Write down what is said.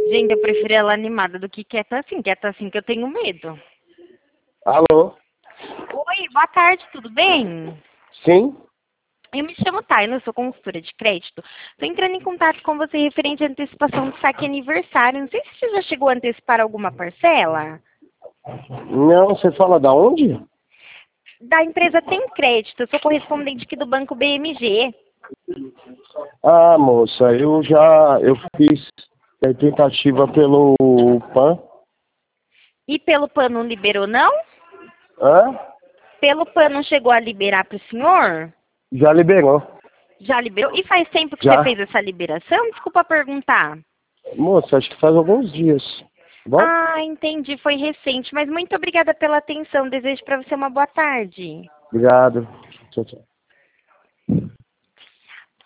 Gente, eu prefiro ela animada do que quieta assim que eu tenho medo. Alô? Oi, boa tarde, tudo bem? Sim? Eu me chamo Tayla, eu sou consultora de crédito. Estou entrando em contato com você referente à antecipação do saque aniversário. Não sei se você já chegou a antecipar alguma parcela. Não, você fala da onde? Da empresa Tem Crédito, eu sou correspondente aqui do Banco BMG. Ah, moça, eu fiz tentativa pelo PAN. E pelo PAN não liberou, não? Hã? Pelo PAN não chegou a liberar para o senhor? Já liberou. Já liberou? E faz tempo que você Já. fez essa liberação? Desculpa perguntar. Moça, acho que faz alguns dias. Tá bom? Ah, entendi, foi recente. Mas muito obrigada pela atenção. Desejo para você uma boa tarde. Obrigado. Tchau, tchau.